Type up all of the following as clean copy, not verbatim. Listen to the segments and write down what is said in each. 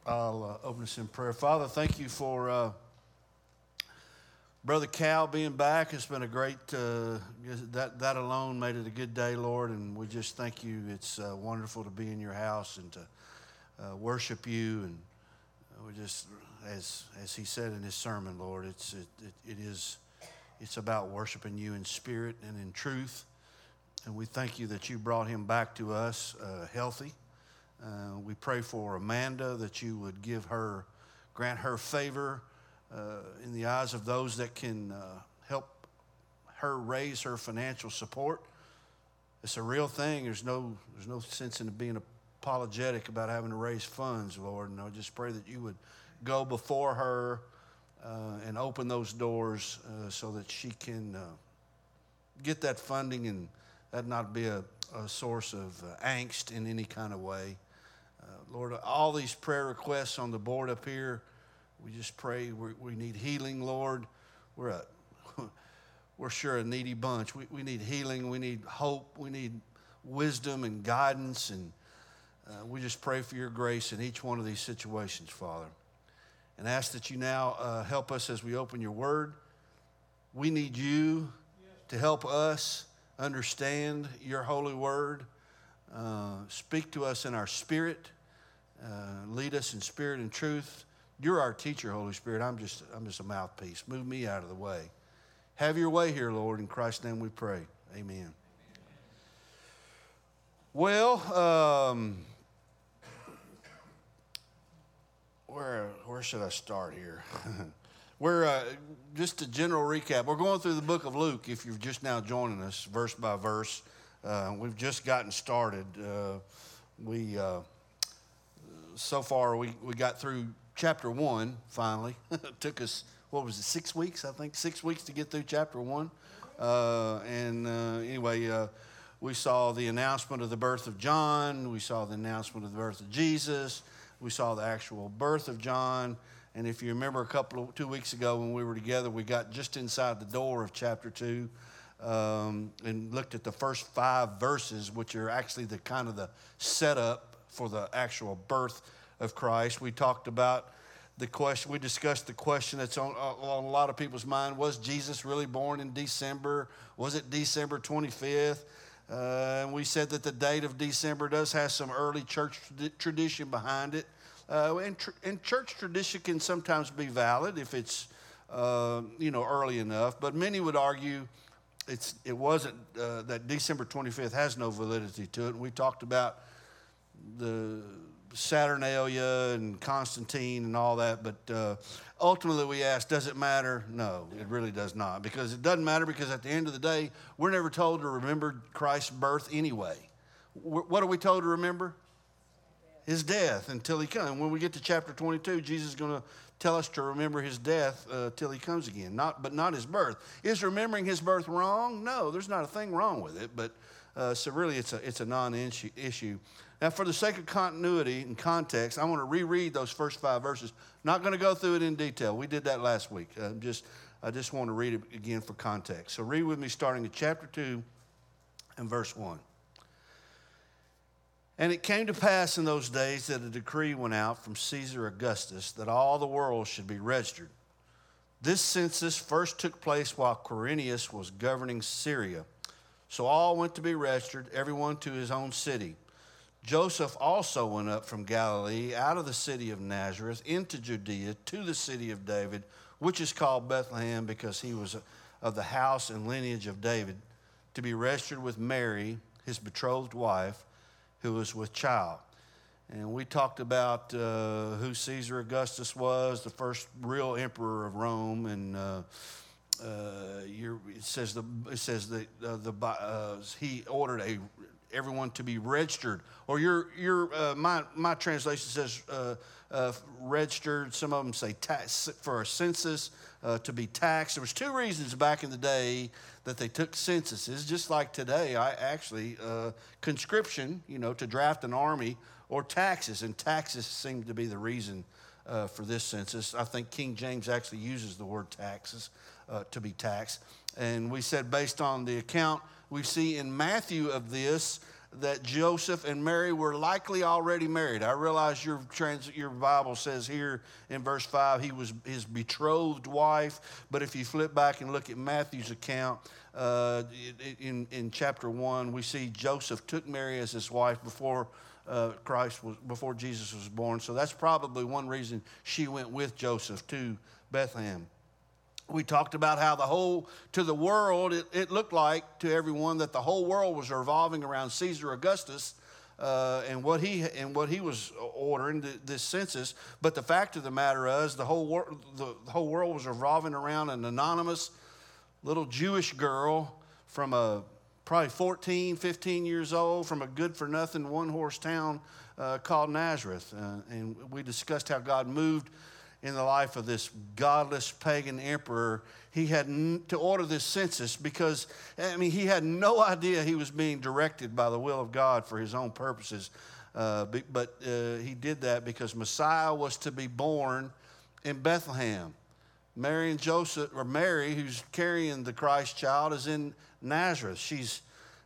I'll open us in prayer. Father, thank you for Brother Cal being back. It's been a great, that alone made it a good day, Lord, and we just thank you. It's wonderful to be in your house and to worship you, and we just, as he said in his sermon, Lord, it's about worshiping you in spirit and in truth, and we thank you that you brought him back to us healthy. We pray for Amanda that you would grant her favor in the eyes of those that can help her raise her financial support. It's a real thing. There's no sense in being apologetic about having to raise funds, Lord. And I just pray that you would go before her and open those doors so that she can get that funding and that not be a source of angst in any kind of way. Lord, all these prayer requests on the board up here, we just pray we need healing, Lord. We're sure a needy bunch. We need healing. We need hope. We need wisdom and guidance. And we just pray for your grace in each one of these situations, Father. And ask that you now help us as we open your word. We need you to help us understand your holy word. Speak to us in our spirit. Lead us in spirit and truth. You're our teacher, Holy Spirit. I'm just a mouthpiece. Move me out of the way. Have your way here, Lord. In Christ's name we pray. Amen. Well, where should I start here? We're just a general recap. We're going through the book of Luke. If you're just now joining us, verse by verse, we've just gotten started. So far, we got through chapter 1, finally. It took us, 6 weeks, I think? 6 weeks to get through chapter 1. Anyway, we saw the announcement of the birth of John. We saw the announcement of the birth of Jesus. We saw the actual birth of John. And if you remember 2 weeks ago when we were together, we got just inside the door of chapter 2 and looked at the first 5 verses, which are actually the kind of the setup for the actual birth of Christ. We talked about the question, we discussed the question that's on a lot of people's mind. Was Jesus really born in December? Was it December 25th? And we said that the date of December does have some early church tradition behind it. And church tradition can sometimes be valid if it's early enough. But many would argue it wasn't, that December 25th has no validity to it. And we talked about the Saturnalia and Constantine and all that, but ultimately we asked, does it matter? No, it really does not, because it doesn't matter, because at the end of the day, we're never told to remember Christ's birth anyway. What are we told to remember? His death until he comes. When we get to chapter 22, Jesus is going to tell us to remember his death till he comes again, but not his birth. Is remembering his birth wrong? No, there's not a thing wrong with it, but so really it's a non-issue. Now, for the sake of continuity and context, I want to reread those first 5 verses. Not going to go through it in detail. We did that last week. I just want to read it again for context. So read with me starting at chapter 2 and verse 1. And it came to pass in those days that a decree went out from Caesar Augustus that all the world should be registered. This census first took place while Quirinius was governing Syria. So all went to be registered, everyone to his own city. Joseph also went up from Galilee out of the city of Nazareth into Judea to the city of David, which is called Bethlehem because he was of the house and lineage of David, to be registered with Mary, his betrothed wife, who was with child. And we talked about who Caesar Augustus was, the first real emperor of Rome, and it says that he ordered everyone to be registered, or my translation says registered. Some of them say tax, for a census to be taxed. There was 2 reasons back in the day that they took censuses, just like today. Conscription, to draft an army, or taxes, and taxes seem to be the reason for this census. I think King James actually uses the word taxes to be taxed, and we said based on the account we see in Matthew of this, that Joseph and Mary were likely already married. I realize your Bible says here in verse 5 he was his betrothed wife, but if you flip back and look at Matthew's account, in chapter 1, we see Joseph took Mary as his wife before before Jesus was born. So that's probably one reason she went with Joseph to Bethlehem. We talked about how to the world, it looked like to everyone that the whole world was revolving around Caesar Augustus and what he was ordering, this census. But the fact of the matter is, the whole world was revolving around an anonymous little Jewish girl from probably 14, 15 years old, from a good-for-nothing one-horse town called Nazareth. And we discussed how God moved in the life of this godless pagan emperor. He had to order this census because, he had no idea he was being directed by the will of God for his own purposes. But he did that because Messiah was to be born in Bethlehem. Mary and Joseph, or Mary, who's carrying the Christ child, is in Nazareth. She's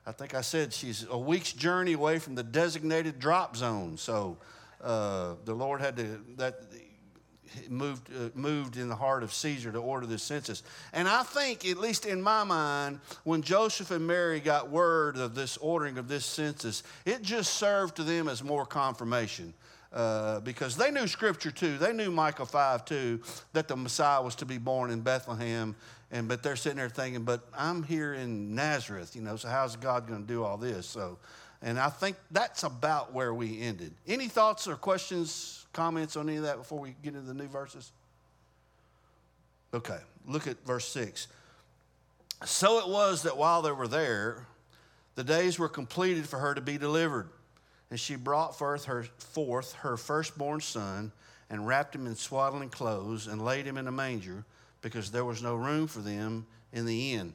a week's journey away from the designated drop zone. So the Lord had to, moved in the heart of Caesar to order this census. And I think, at least in my mind, when Joseph and Mary got word of this ordering of this census, it just served to them as more confirmation. Because they knew Scripture too. They knew Micah 5 too, that the Messiah was to be born in Bethlehem. But they're sitting there thinking, but I'm here in Nazareth, so how's God going to do all this? And I think that's about where we ended. Any thoughts or questions, comments on any of that before we get into the new verses? Okay, look at verse 6. So it was that while they were there, the days were completed for her to be delivered. And she brought forth her firstborn son and wrapped him in swaddling clothes and laid him in a manger because there was no room for them in the inn.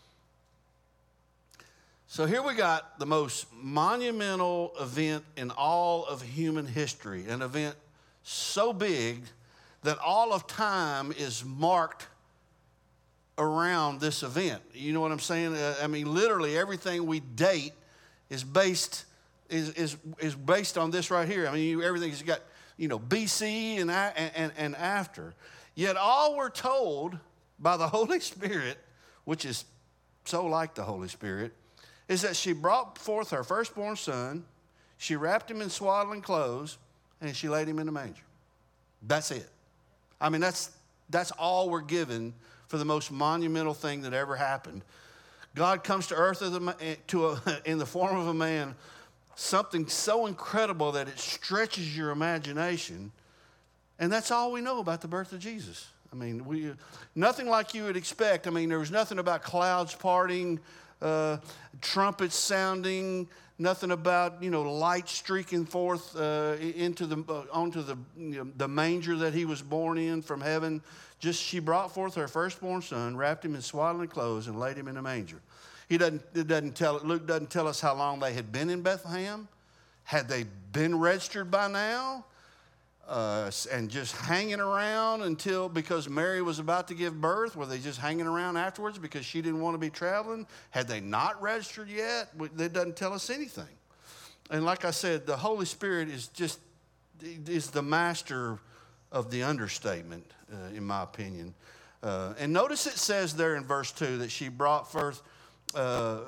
So here we got the most monumental event in all of human history, an event so big that all of time is marked around this event. You know what I'm saying? Literally everything we date is based on this right here. Everything's got, BC and after. Yet all we're told by the Holy Spirit, which is so like the Holy Spirit, is that she brought forth her firstborn son, she wrapped him in swaddling clothes, and she laid him in a manger. That's it. That's all we're given for the most monumental thing that ever happened. God comes to earth in the form of a man, something so incredible that it stretches your imagination, and that's all we know about the birth of Jesus. Nothing like you would expect. There was nothing about clouds parting, trumpets sounding, nothing about light streaking forth onto the manger that he was born in from heaven. Just she brought forth her firstborn son, wrapped him in swaddling clothes, and laid him in a manger. Luke doesn't tell us how long they had been in Bethlehem. Had they been registered by now? And just hanging around because Mary was about to give birth? Were they just hanging around afterwards because she didn't want to be traveling? Had they not registered yet? That doesn't tell us anything. And like I said, the Holy Spirit is the master of the understatement, in my opinion. And notice it says there in verse 2 that she brought forth, wait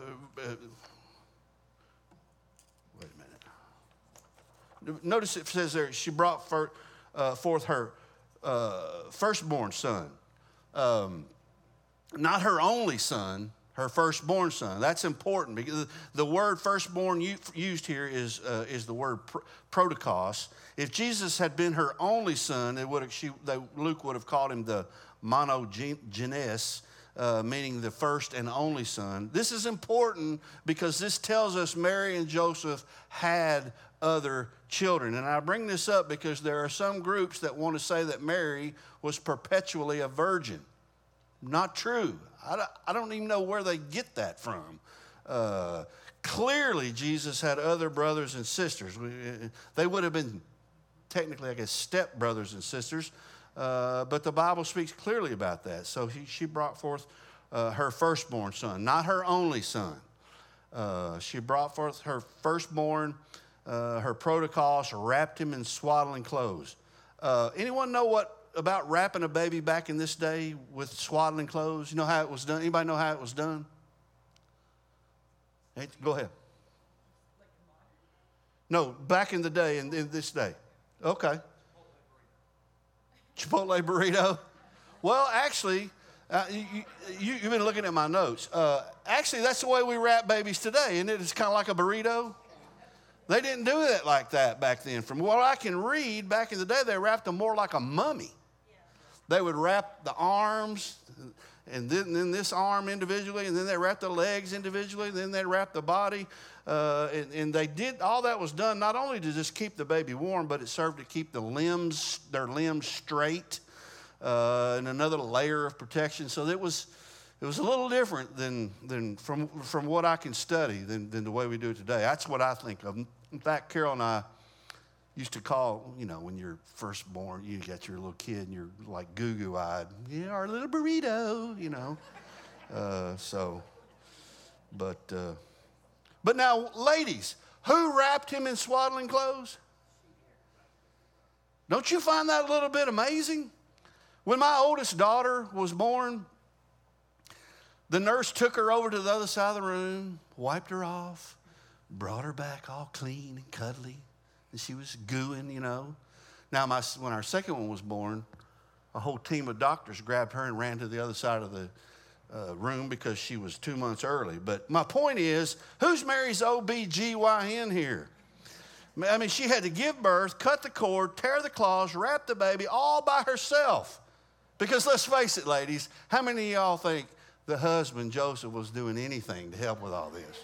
a minute. Notice it says there she brought forth her firstborn son. Not her only son, her firstborn son. That's important because the word firstborn used here is the word protokos. If Jesus had been her only son, Luke would have called him the monogenes, meaning the first and only son. This is important because this tells us Mary and Joseph had other children. And I bring this up because there are some groups that want to say that Mary was perpetually a virgin. Not true. I don't even know where they get that from. Clearly, Jesus had other brothers and sisters. They would have been technically, step brothers and sisters, but the Bible speaks clearly about that. So she brought forth her firstborn son, not her only son. She brought forth her firstborn, her protocols, wrapped him in swaddling clothes. Anyone know what about wrapping a baby back in this day with swaddling clothes? You know how it was done? Anybody know how it was done? Hey, go ahead. No, back in the day and in this day. Okay. Chipotle burrito. Well, actually, you've been looking at my notes. Actually, that's the way we wrap babies today, and it's kind of like a burrito. They didn't do it like that back then. From what I can read, back in the day, they wrapped them more like a mummy. They would wrap the arms, and then this arm individually, and then they wrapped the legs individually, and then they wrapped the body. And they did, all that was done not only to just keep the baby warm, but it served to keep their limbs straight, and another layer of protection. So it was a little different than from what I can study than the way we do it today. That's what I think of. In fact, Carol and I used to call, when you're first born, you got your little kid and you're like goo-goo-eyed. Yeah, our little burrito, But now, ladies, who wrapped him in swaddling clothes? Don't you find that a little bit amazing? When my oldest daughter was born, the nurse took her over to the other side of the room, wiped her off, brought her back all clean and cuddly, and she was gooing, Now, when our second one was born, a whole team of doctors grabbed her and ran to the other side of the room because she was 2 months early. But my point is, who's Mary's OBGYN here? I mean, she had to give birth, cut the cord, tear the claws, wrap the baby all by herself. Because let's face it, ladies, how many of y'all think the husband, Joseph, was doing anything to help with all this?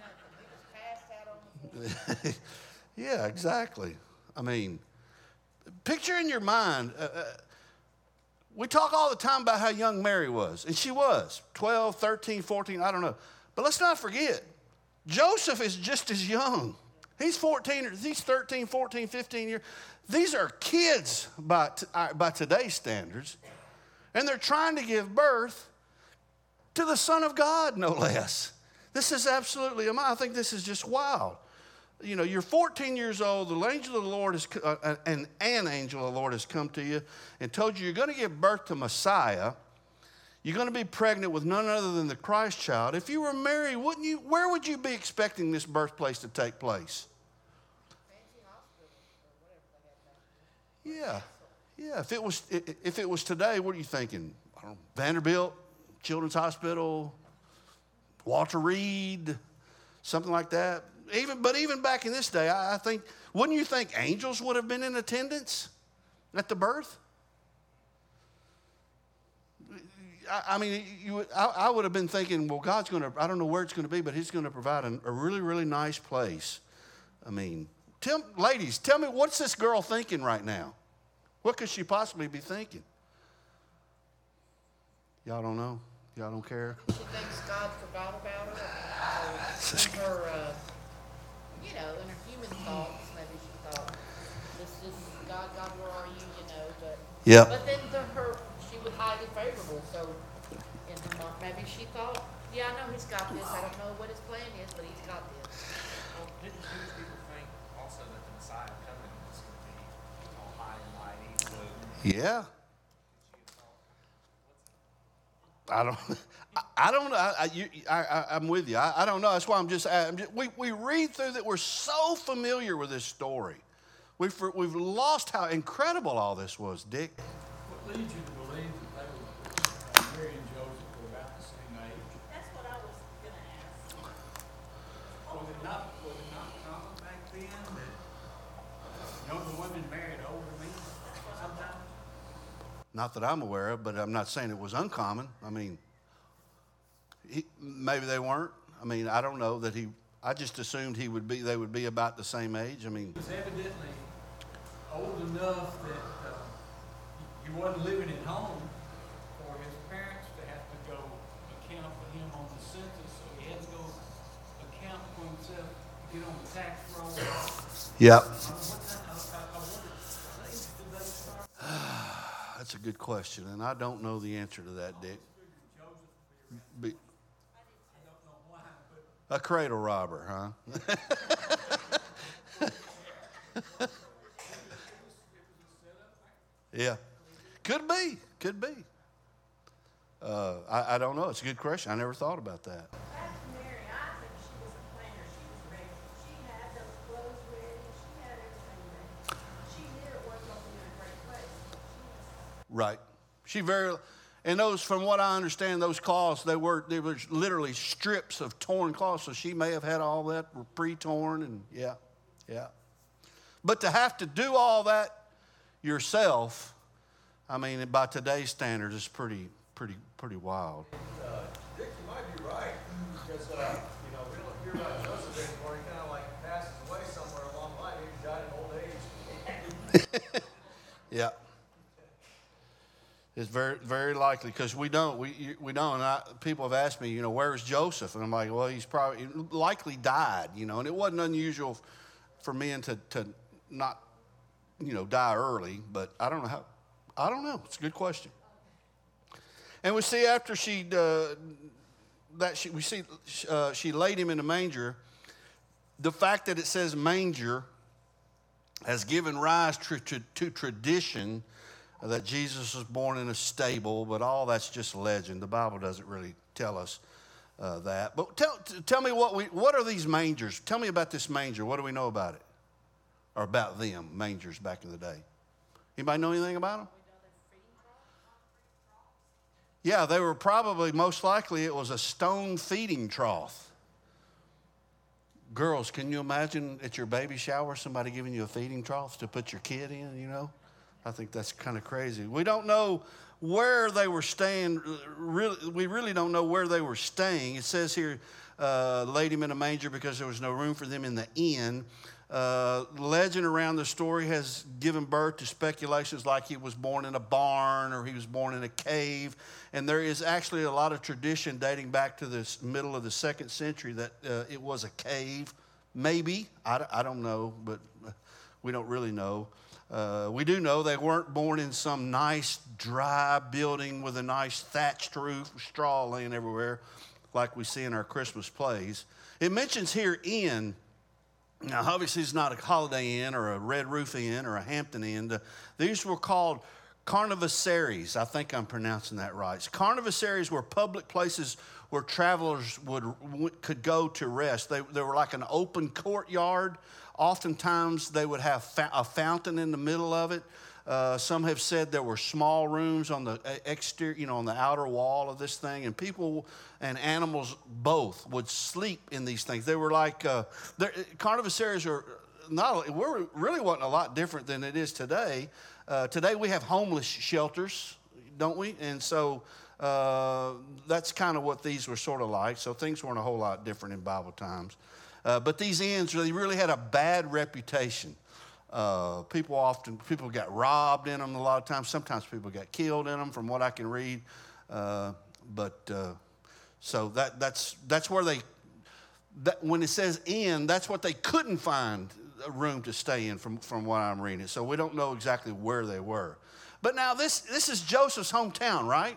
Yeah, exactly. I mean, picture in your mind, we talk all the time about how young Mary was, and she was 12, 13, 14, I don't know. But let's not forget, Joseph is just as young. He's 14, he's 13, 14, 15 years. These are kids by today's standards, and they're trying to give birth to the Son of God, no less. This is absolutely, I think this is just wild. You're 14 years old, the angel of the Lord an angel of the Lord has come to you and told you you're going to give birth to Messiah. You're going to be pregnant with none other than the Christ child. If you were Mary, where would you be expecting this birthplace to take place? Yeah. If it was today, what are you thinking? I don't know, Vanderbilt, Children's Hospital, Walter Reed, something like that. Even back in this day, I think, wouldn't you think angels would have been in attendance at the birth? I would have been thinking, well, God's going to, I don't know where it's going to be, but he's going to provide a really, really nice place. Ladies, tell me, what's this girl thinking right now? What could she possibly be thinking? Y'all don't know? Y'all don't care? She thinks God forgot about her. In her human thoughts, maybe she thought, this is God, where are you, but... Yeah. But then she was highly favorable, so in her mind, maybe she thought, yeah, I know he's got this, I don't know what his plan is, but he's got this. Well, didn't Jewish people think also that the Messiah coming was going to be all high and mighty, blue? Yeah. I don't know. I'm with you. I don't know. That's why we read through that. We're so familiar with this story. We've lost how incredible all this was, Dick. What leads you to believe that Mary and Joseph were about the same age? That's what I was going to ask. Was it not common back then that younger women married older men sometimes? Not that I'm aware of, but I'm not saying it was uncommon. Maybe they weren't. I don't know that I just assumed they would be about the same age. He was evidently old enough that he wasn't living at home for his parents to have to go account for him on the census, so he had to go account for himself to get on the tax roll. Yep. That's a good question, and I don't know the answer to that, Dick. A cradle robber, huh? Yeah. Could be. Could be. I don't know. It's a good question. I never thought about that. Back to Mary, I think she was a planner. She was ready. She had those clothes ready. She had everything ready. She knew it wasn't going to be in a great place. Right. And those, from what I understand, those cloths, they were literally strips of torn cloth. So she may have had all that pre-torn, and yeah. But to have to do all that yourself, I mean, by today's standards, is pretty wild. Dick, you might be right, because, we don't hear about Joseph anymore. He kind of like passes away somewhere along the line. He died in old age. Yeah. It's very, very likely, because we don't. People have asked me, where's Joseph? And I'm like, well, he's probably likely died, and it wasn't unusual for men to not, die early, but I don't know how. I don't know. It's a good question. And we see after she laid him in a manger. The fact that it says manger has given rise to tradition that Jesus was born in a stable, but all that's just legend. The Bible doesn't really tell us that. But tell me what are these mangers? Tell me about this manger. What do we know about it? Or about them, mangers back in the day? Anybody know anything about them? Yeah, they were probably, most likely, it was a stone feeding trough. Girls, can you imagine at your baby shower somebody giving you a feeding trough to put your kid in, I think that's kind of crazy. We don't know where they were staying. We really don't know where they were staying. It says here, laid him in a manger because there was no room for them in the inn. Legend around the story has given birth to speculations like he was born in a barn or he was born in a cave. And there is actually a lot of tradition dating back to the middle of the 2nd century that it was a cave. Maybe. I don't know, but we don't really know. We do know they weren't born in some nice dry building with a nice thatched roof, straw laying everywhere like we see in our Christmas plays. It mentions here inn. Now, obviously, it's not a Holiday Inn or a Red Roof Inn or a Hampton Inn. These were called carnavasaries. I think I'm pronouncing that right. Carnavasaries were public places where travelers could go to rest. They were like an open courtyard. Oftentimes, they would have a fountain in the middle of it. Some have said there were small rooms on the exterior, on the outer wall of this thing, and people and animals both would sleep in these things. They were like carnavasaries really wasn't a lot different than it is today. Today we have homeless shelters, don't we? And so that's kind of what these were sort of like. So things weren't a whole lot different in Bible times. But these inns, they really had a bad reputation. People got robbed in them a lot of times. Sometimes people got killed in them, from what I can read. So that's where when it says inn, that's what they couldn't find a room to stay in, from what I'm reading. So we don't know exactly where they were. But now this is Joseph's hometown, right?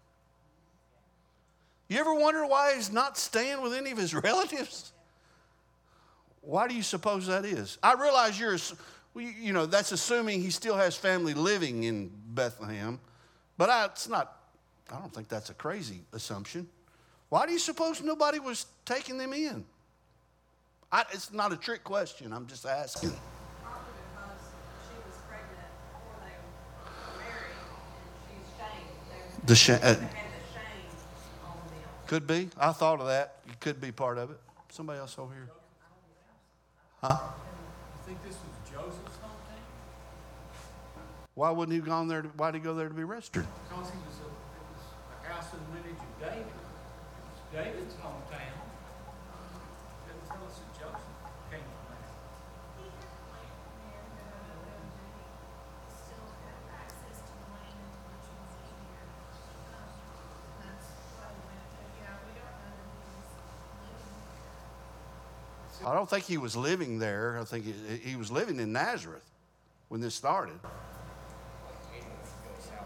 You ever wonder why he's not staying with any of his relatives? Why do you suppose that is? I realize that's assuming he still has family living in Bethlehem, but I don't think that's a crazy assumption. Why do you suppose nobody was taking them in? It's not a trick question. I'm just asking. Partly because she was pregnant before they were married, and she's shamed. They had the shame on them. Could be. I thought of that. It could be part of it. Somebody else over here. Huh? You think this was Joseph's hometown? Why wouldn't he have gone there? Why'd he go there to be rescued? Because it was a house and lineage of David. It was David's hometown. It doesn't tell us that Joseph came from there. He had land there, still had access to the land, which was easier. That's why we went to, we don't know that he was living there. I don't think he was living there. I think he was living in Nazareth when this started. Like 8 months ago, South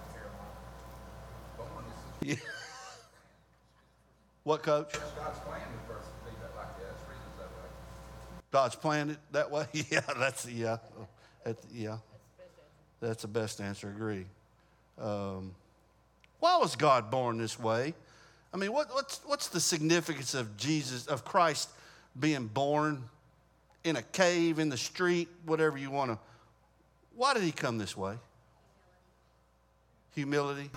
Carolina. Yeah. What, Coach? God's plan for us to be like that. God's planned it that way? Yeah, that's the best answer. Agree. Why was God born this way? I mean, what's the significance of Christ being born in a cave, in the street, whatever you want to? Why did he come this way? Humility.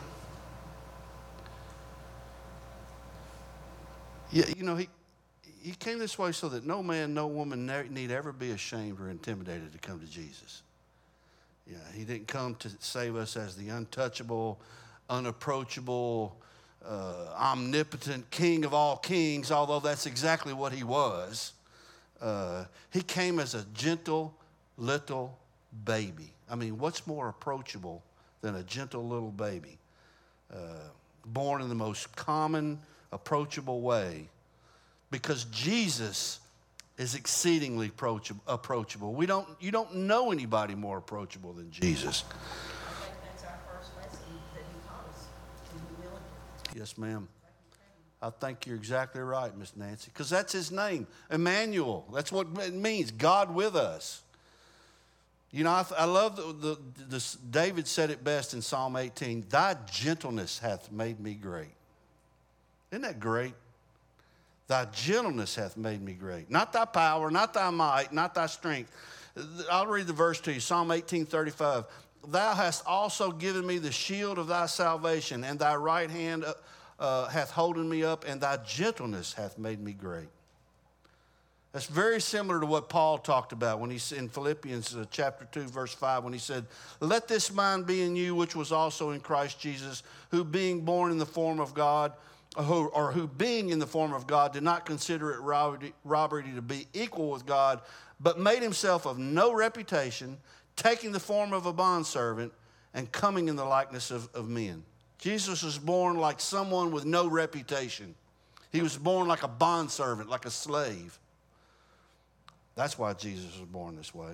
Yeah, he came this way so that no man, no woman need ever be ashamed or intimidated to come to Jesus. Yeah, he didn't come to save us as the untouchable, unapproachable, omnipotent King of all kings, although that's exactly what he was. He came as a gentle little baby. I mean, what's more approachable than a gentle little baby? Born in the most common, approachable way, because Jesus is exceedingly approachable. You don't know anybody more approachable than Jesus. I think that's our first lesson that he taught us, in humility. Yes, ma'am. I think you're exactly right, Miss Nancy, because that's his name, Emmanuel. That's what it means, God with us. I love this. David said it best in Psalm 18, thy gentleness hath made me great. Isn't that great? Thy gentleness hath made me great. Not thy power, not thy might, not thy strength. I'll read the verse to you, Psalm 18:35. Thou hast also given me the shield of thy salvation, and thy right hand hath holden me up, and thy gentleness hath made me great. That's very similar to what Paul talked about when he's in Philippians chapter 2, verse 5, when he said, let this mind be in you, which was also in Christ Jesus, who being born in the form of God, who being in the form of God, did not consider it robbery to be equal with God, but made himself of no reputation, taking the form of a bondservant and coming in the likeness of men. Jesus was born like someone with no reputation. He was born like a bondservant, like a slave. That's why Jesus was born this way.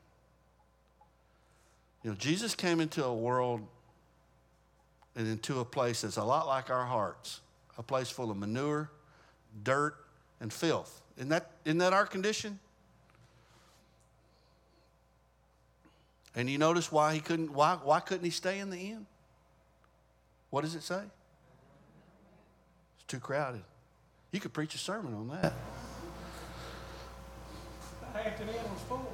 Jesus came into a world and into a place that's a lot like our hearts, a place full of manure, dirt, and filth. Isn't that our condition? And you notice why couldn't he stay in the inn? What does it say? It's too crowded. You could preach a sermon on that. The Hampton Inn was full.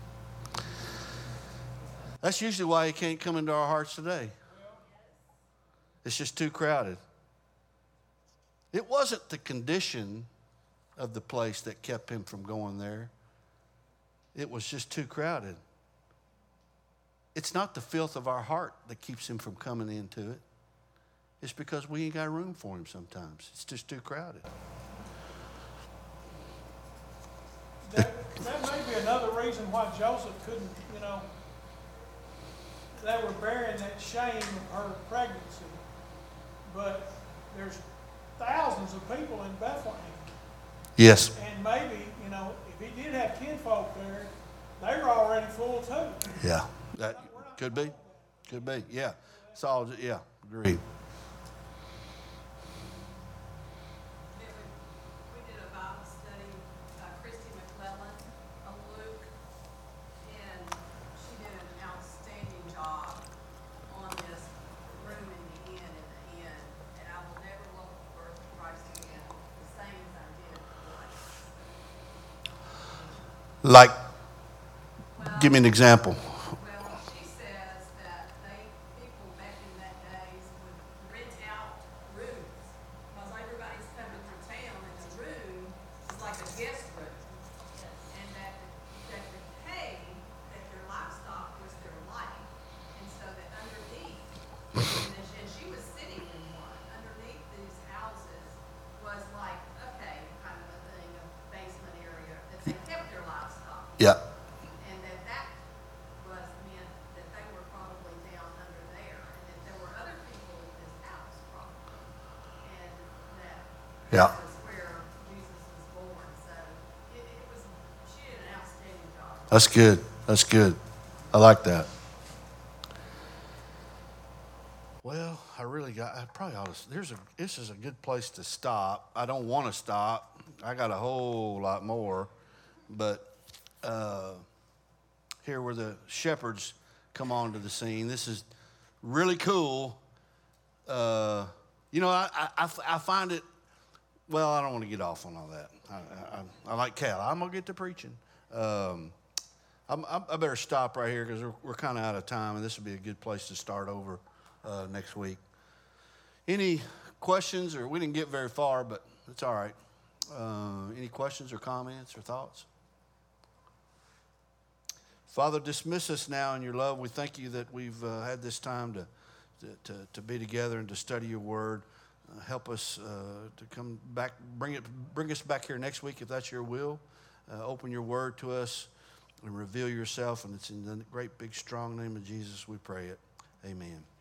That's usually why he can't come into our hearts today. It's just too crowded. It wasn't the condition of the place that kept him from going there. It was just too crowded. It's not the filth of our heart that keeps him from coming into it. It's because we ain't got room for him sometimes. It's just too crowded. That may be another reason why Joseph couldn't, they were bearing that shame of her pregnancy. But there's thousands of people in Bethlehem. Yes. And maybe, if he did have kinfolk there, they were already full too. Yeah. That could be. Could be. Yeah. It's all, yeah. Agreed. We did a Bible study, Christy McClellan of Luke, and she did an outstanding job on this room in the inn, and I will never look at the birth of Christ again the same as I did once. Like, give me an example. Well, she says that people back in that days would rent out rooms because everybody's coming through town, and the room is like a guest room, and that the hay that their livestock was their life, and so that underneath, and she was sitting in one underneath these houses was like kind of a thing, a basement area that they kept their livestock. Yeah. And that was meant that they were probably down under there, and that there were other people in this house probably, and that Yeah. was where Jesus was born. So she did an outstanding job. That's good. That's good. I like that. Well, I probably ought to, this is a good place to stop. I don't want to stop. I got a whole lot more. but here where the shepherds come onto the scene. This is really cool. You know, I find it, well, I don't want to get off on all that. I like Cal. I'm going to get to preaching. I better stop right here because we're kind of out of time, and this would be a good place to start over next week. Any questions? Or we didn't get very far, but it's all right. Any questions or comments or thoughts? Father, dismiss us now in your love. We thank you that we've had this time to be together and to study your word. Help us to come back, bring us back here next week if that's your will. Open your word to us and reveal yourself. And it's in the great, big, strong name of Jesus we pray it. Amen.